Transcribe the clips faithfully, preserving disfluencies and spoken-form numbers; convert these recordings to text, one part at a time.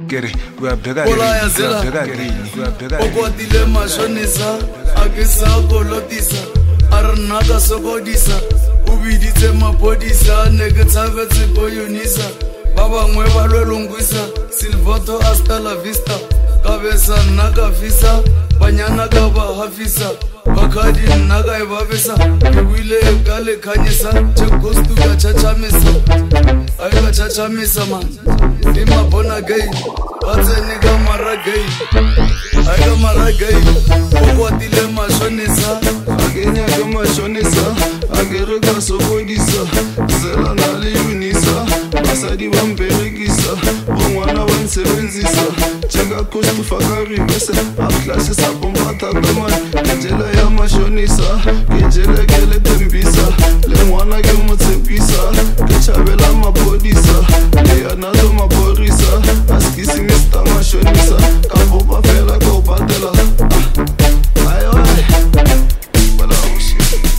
Kere, wabdega Polaya zela Okwatile mashonisa Akisa kolotisa Arnaga sokodisa Ubiditse mapodisa Negetavetse koyunisa Baba mwe balwelungwisa Silvoto hasta la vista Kabesa naga fisa Banyana kaba hafisa Bakadi naga ibabisa Iwile kale kanyisa Chekostu kachachamisa Ay kachachamisa man Ima bona gay Batse niga mara gay Ay ga mara gay Okwatile mashonisa Agenya ga mashonisa Agere ga sokodisa Zela nali unisa Basadi bamberegisa Bongwana wansebenzisa Chega kostu fakari vese Aklase sapombata daman Kejela ya mashonisa Kejele gele tembisa Le mwana ge motsepisa Kechabela mapodisa Le anado maborisa Askisi mista mashonisa Kapopa fela kopatela Ayo ay Bala ushi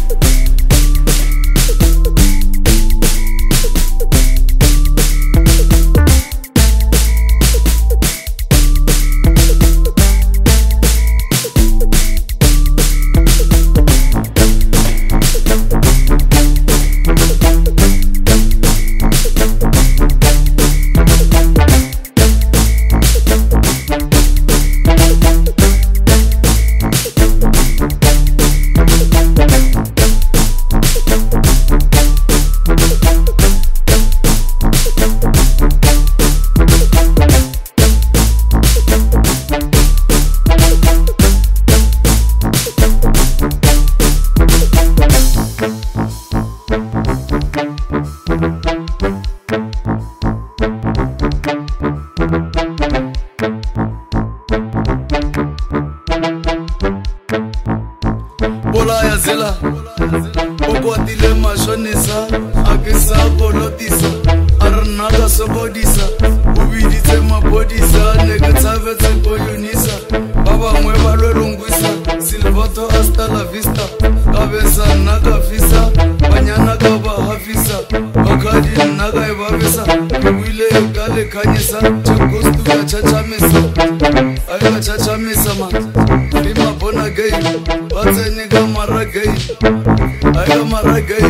Polaya zela Okwatile mashonisa Akisa kolotisa Arnaga sokodisa Ubiditse mapodisa Negetavetse koyunisa Baba mwe balwelungwisa Silvoto hasta la vista Kabesa naga fisa Banyana kaba hafisa Bakadi naga ibabisa Iwile kale kanyisa Chekostu kachachamisa Ay kachachamisa man Ima bona gay Batse niga mara gay Ay ga mara gay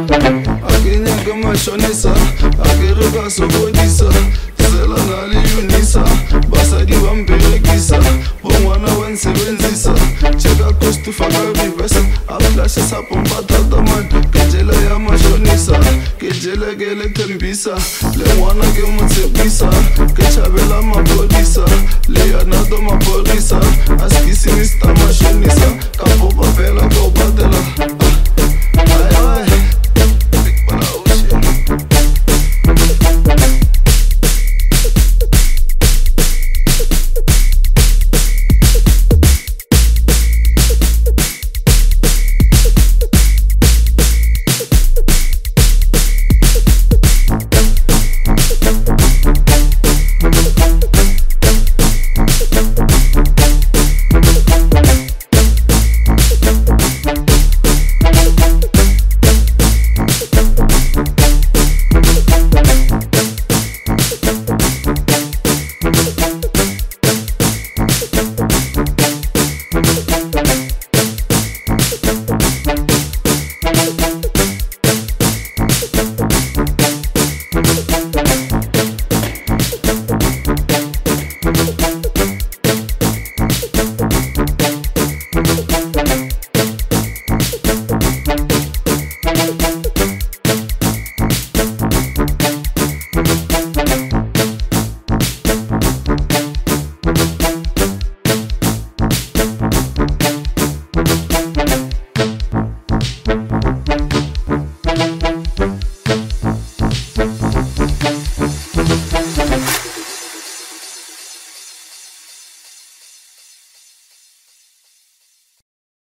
Agenya ga mashonisa Agere ga sokodisa Zela nali unisa Basadi bamberegisa Bongwana wansebenzisa Chega kostu fakari vese Aklase sapombata daman Kejela ya mashonisa Kejele gele tembisa Le mwana ge motsepisa Kechabela mapodisa Le anado maporisa Askisi mista mashonisa Kapopa fela kopatela